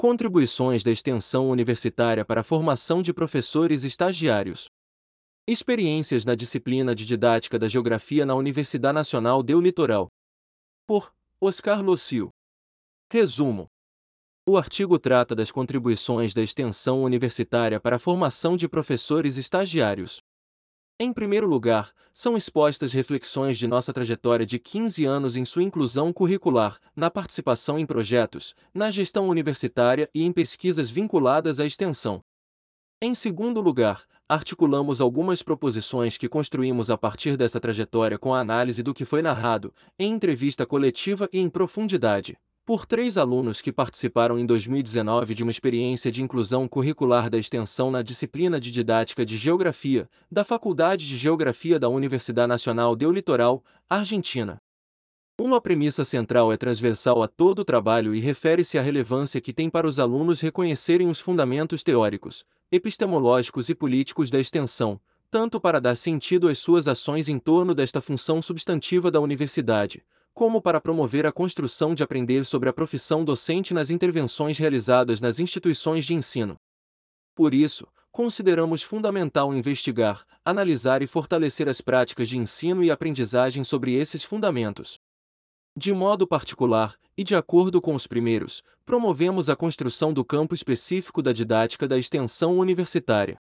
Contribuições da extensão universitária para a formação de professores estagiários. Experiências na disciplina de didática da Geografia na Universidade Nacional do Litoral. Por Oscar Locio. Resumo. O artigo trata das contribuições da extensão universitária para a formação de professores estagiários. Em primeiro lugar, são expostas reflexões de nossa trajetória de 15 anos em sua inclusão curricular, na participação em projetos, na gestão universitária e em pesquisas vinculadas à extensão. Em segundo lugar, articulamos algumas proposições que construímos a partir dessa trajetória com a análise do que foi narrado, em entrevista coletiva e em profundidade, por 3 alunos que participaram em 2019 de uma experiência de inclusão curricular da extensão na disciplina de didática de Geografia, da Faculdade de Geografia da Universidade Nacional do Litoral, Argentina. Uma premissa central é transversal a todo o trabalho e refere-se à relevância que tem para os alunos reconhecerem os fundamentos teóricos, epistemológicos e políticos da extensão, tanto para dar sentido às suas ações em torno desta função substantiva da universidade, como para promover a construção de aprender sobre a profissão docente nas intervenções realizadas nas instituições de ensino. Por isso, consideramos fundamental investigar, analisar e fortalecer as práticas de ensino e aprendizagem sobre esses fundamentos. De modo particular, e de acordo com os primeiros, promovemos a construção do campo específico da didática da extensão universitária.